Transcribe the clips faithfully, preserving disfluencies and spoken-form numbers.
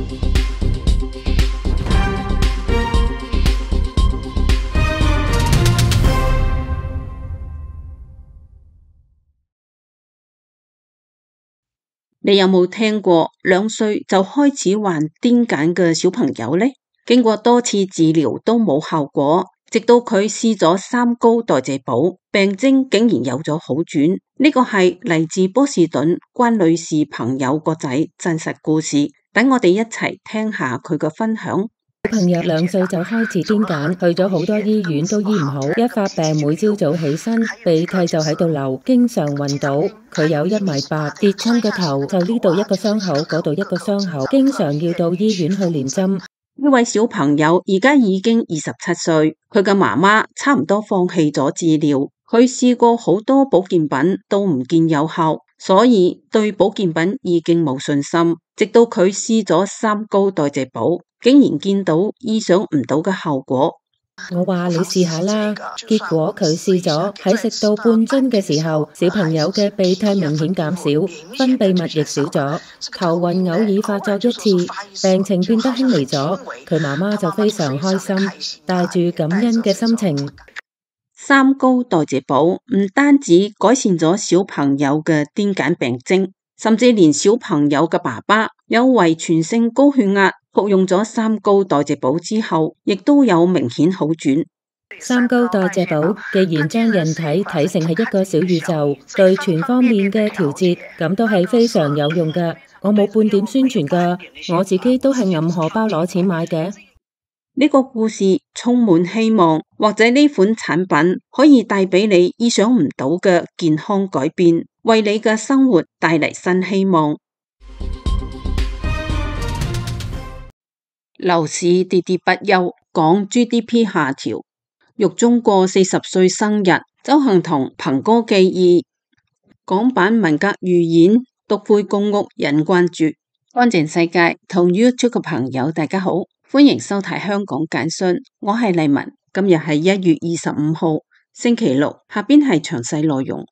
你有冇聽過兩歲就開始患癲癇嘅小朋友呢？經過多次治療都冇效果，直到佢試咗三高代謝寶，病徵竟然有咗好轉。呢個係嚟自波士頓關女士朋友個仔真實故事，等我哋一齊聽下佢嘅分享。 小朋友兩歲就開始癲癇，去咗好多醫院都醫唔好，一發病每朝早起身鼻涕就喺度流，經常暈倒。佢有一米八，跌親個頭就呢度一個傷口，嗰度一個傷口，經常要到醫院去連針。 呢位小朋友而家已經二十七歲，佢嘅媽媽差唔多放棄咗治療，佢試過好多保健品都唔見有效，所以對保健品已經冇信心。直到佢試咗三高代謝寶，竟然見到意想唔到嘅效果。 我話你試下啦，結果佢試咗，喺食到半樽嘅時候，小朋友嘅鼻涕明顯減少，分泌物亦少咗，頭暈偶爾發作一次，病情變得輕微咗。佢媽媽就非常開心，帶住感恩嘅心情。 三高代謝寶唔單止改善咗小朋友嘅癲癇病徵，甚至連小朋友嘅爸爸有遺傳性高血壓，服用咗三高代謝寶之後，亦都有明顯好轉。 三高代謝寶既然將人體睇成係一個小宇宙，對全方面嘅調節，咁都係非常有用㗎。我冇半點宣傳㗎，我自己都係揞荷包攞錢買嘅。 呢個故事充滿希望，或者呢款產品可以帶俾你意想唔到嘅健康改變，為你嘅生活帶嚟新希望。樓市跌跌不休，港 G D P 下調。玉中過四十歲生日，鄒幸彤憑歌寄意。港版文革預演，篤灰公屋引關注。安靜世界同 YouTube 嘅朋友大家好，歡迎收睇香港簡訊，我係麗文。今日係一月二十五號星期六，下邊係詳細內容。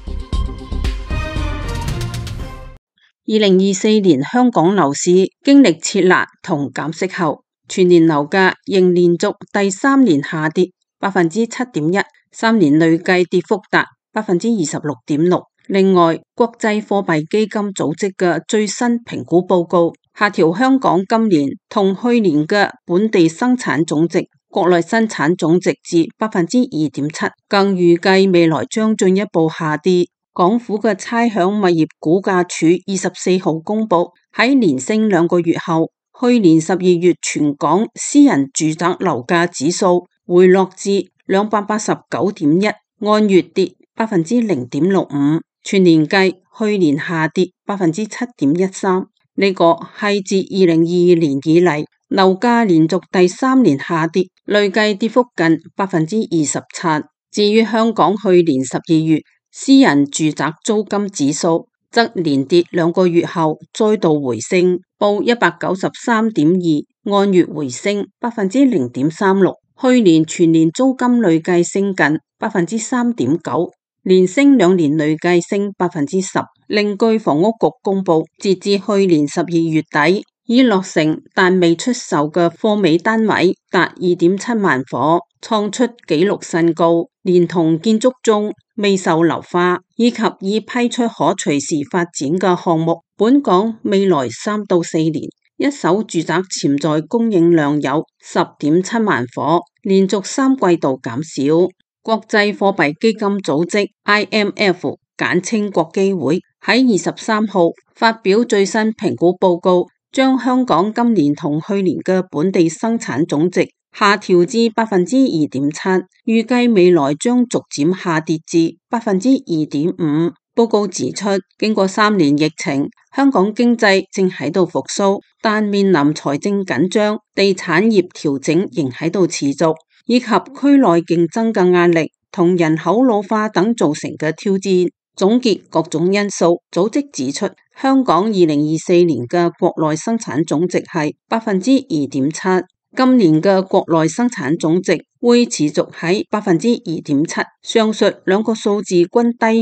二零二四年香港樓市經歷撤辣同減息後，全年樓價仍連續第三年下跌百分之七點一，三年累計跌幅達百分之二十六點六。另外，國際貨幣基金組織嘅最新評估報告下調香港今年同去年嘅本地生產總值、國內生產總值至百分之二點七，更預計未來將進一步下跌。港府嘅差餉物業估價署二十四號公佈，喺連升兩個月後，去年十二月全港私人住宅樓價指數回落至兩百八十九點一，按月跌百分之零點六五，全年計去年下跌百分之七點一三。呢個係自二零二二年以嚟樓價連續第三年下跌，累計跌幅近百分之二十七。至於香港去年十二月私人住宅租金指數則連跌兩個月後再度回升，報一百九十三點二，按月回升百分之零點三六。去年全年租金累計升近百分之三點九，連升兩年累計升百分之十。另據房屋局公佈，截至去年十二月底，已落成但未出售嘅貨尾單位達二點七萬伙，創出紀錄新高。連同建築中未售樓花以及已批出可隨時發展嘅項目，本港未來三到四年一手住宅潛在供應量有十點七萬伙，連續三季度減少。國際貨幣基金組織 I M F 簡稱國基會喺二十三號發表最新評估報告，將香港今年同去年嘅本地生產總值下調至百分之二點七，預計未來將逐漸下跌至百分之二點五。報告指出，經過三年疫情，香港經濟正喺度復甦，但面臨財政緊張、地產業調整仍喺度持續，以及區內競爭嘅壓力同人口老化等造成嘅挑戰。總結各種因素，組織指出，香港二零二四年嘅國內生產總值係百分之二點七。今年嘅國內生產總值會持續喺百分之二點七，上述兩個數字均低於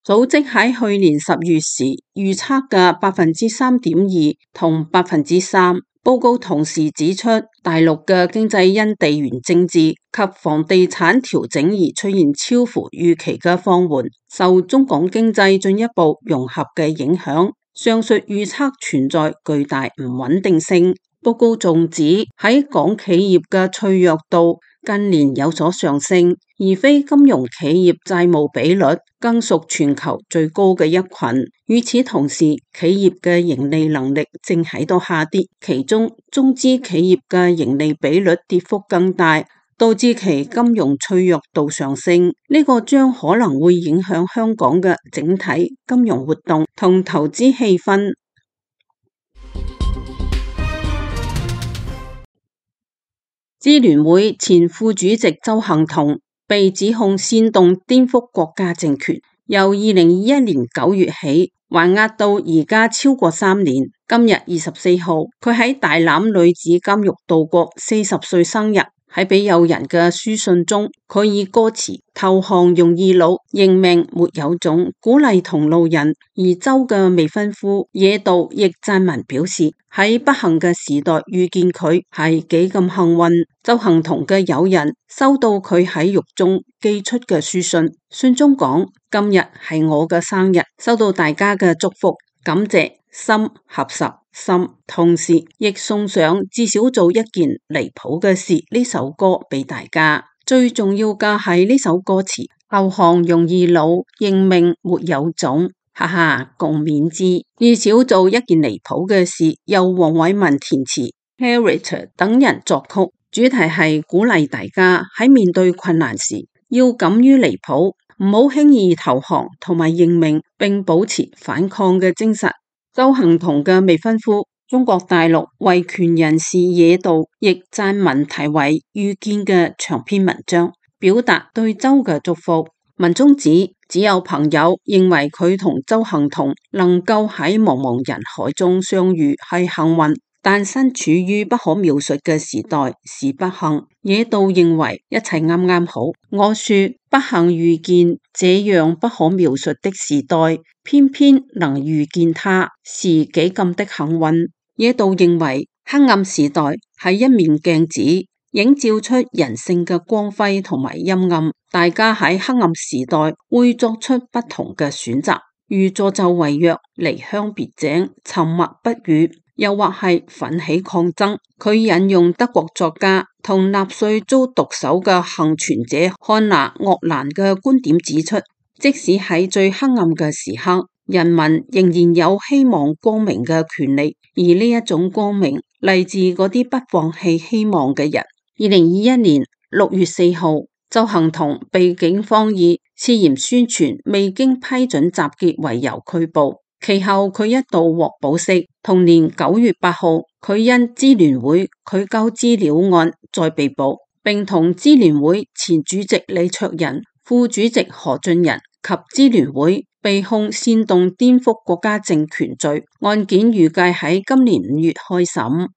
組織喺去年十月時預測嘅百分之三點二同百分之三。報告同時指出，大陸嘅經濟因地緣政治及房地產調整而出現超乎預期嘅放緩，受中港經濟進一步融合嘅影響。上述預測存在巨大唔穩定性。報告仲指喺港企業嘅脆弱度近年有所上升，而非金融企業債務比率更屬全球最高嘅一群。與此同時，企業嘅盈利能力正喺度下跌，其中中資企業嘅盈利比率跌幅更大，導致其金融脆弱度上升。呢個將可能會影響香港嘅整體金融活動同投資氣氛。支聯會前副主席鄒幸彤被指控煽動顛覆國家政權，由二零二一年九月起還押到而家超過三年。今日二十四號，佢喺大欖女子監獄度過四十歲生日。喺俾友人嘅書信中，佢以歌詞投降容易老，認命沒有種鼓勵同路人。而鄒嘅未婚夫野渡亦撰文表示，喺不幸嘅時代遇見佢係幾咁幸運。鄒幸彤嘅友人收到佢喺獄中寄出嘅書信，信中講：今日係我嘅生日，收到大家嘅祝福，感謝心合十心，同時亦送上至少做一件離譜嘅事呢首歌俾大家。最重要嘅係呢首歌詞：投降容易老，認命沒有種，哈哈，共勉之。至少做一件離譜嘅事，由黃偉文填詞 ，Harriet 等人作曲，主題係鼓勵大家喺面對困難時要敢於離譜，唔好輕易投降同埋認命，並保持反抗嘅精神。鄒幸彤嘅未婚夫中國大陸維權人士野渡亦撰文題為《遇見》嘅長篇文章，表達對鄒嘅祝福。文中指只有朋友認為佢同鄒幸彤能夠喺茫茫人海中相遇係幸運，但身處於不可描述嘅時代是不幸。野渡認為一切啱啱好。我說不幸遇見這樣不可描述的時代，偏偏能遇見他，是幾咁的幸運。野渡認為黑暗時代係一面鏡子，映照出人性嘅光輝同埋陰暗。大家喺黑暗時代會作出不同嘅選擇，如助紂為虐、離鄉別井、沉默不語，又或係奮起抗爭。佢引用德國作家同納粹遭毒手嘅幸存者漢娜·鄂蘭嘅觀點指出，即使喺最黑暗嘅時刻，人民仍然有希望光明嘅權利，而呢一種光明嚟自嗰啲不放棄希望嘅人。二零二一年六月四號，鄒幸彤被警方以涉嫌宣傳未經批准集結為由拘捕。其後佢一度獲保釋。同年九月八號，佢因支聯會拒交資料案再被捕，並同支聯會前主席李卓人、副主席何俊仁及支聯會被控煽動顛覆國家政權罪。案件預計喺今年五月開審。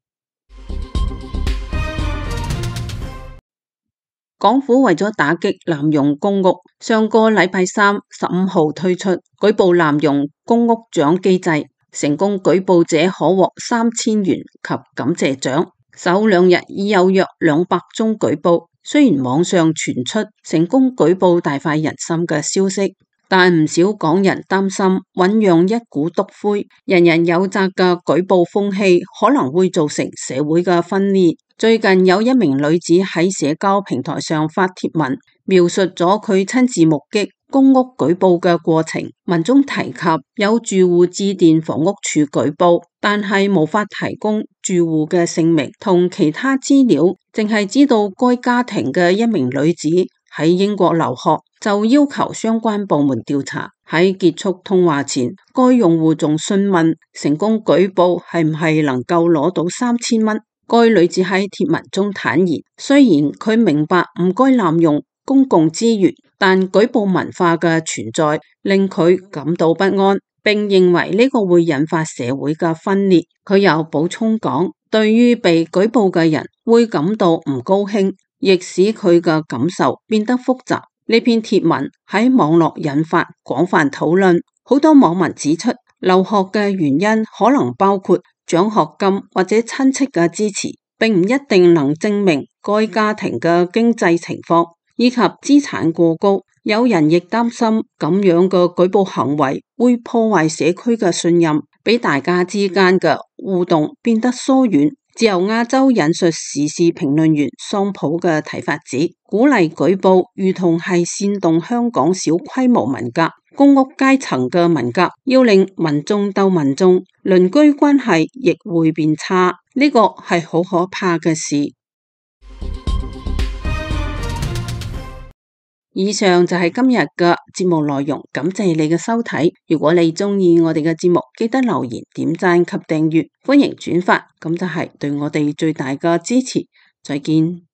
港府為咗打擊濫用公屋，上個禮拜三十五號推出舉報濫用公屋獎機制，成功舉報者可獲三千元及感謝獎。首兩日已有約兩百宗舉報。雖然網上傳出成功舉報大快人心嘅消息，但唔少港人擔心醞釀一股篤灰、人人有責嘅舉報風氣，可能會造成社會嘅分裂。最近有一名女子喺社交平台上發帖文，描述咗佢親自目擊公屋舉報嘅過程。文中提及有住戶致電房屋處舉報，但係無法提供住戶嘅姓名同其他資料，淨係知道該家庭嘅一名女子喺英國留學，就要求相關部門調查。喺結束通話前，該用戶仲詢問成功舉報係唔係能夠攞到三千蚊。該女子喺帖文中坦言，雖然佢明白唔該濫用公共資源，但舉報文化嘅存在令佢感到不安，並認為呢個會引發社會嘅分裂。佢又補充講，對於被舉報嘅人會感到唔高興，亦使佢嘅感受變得複雜。 呢篇貼文喺網絡引發廣泛討論，好多網民指出，留學嘅原因可能包括獎學金或者親戚嘅支持，並唔一定能證明該家庭嘅經濟情況以及資產過高。有人亦擔心咁樣嘅舉報行為會破壞社區嘅信任，俾大家之間嘅互動變得疏遠。自由亞洲引述時事評論員桑普嘅睇法指，鼓勵舉報如同係煽動香港小規模文革、公屋階層嘅文革，要令民眾鬥民眾，鄰居關係亦會變差，呢個係好可怕嘅事。以上就係今日嘅節目內容，感謝你嘅收睇。如果你鍾意我哋嘅節目，記得留言、點讚及訂閱，歡迎轉發，咁就係對我哋最大嘅支持。再見。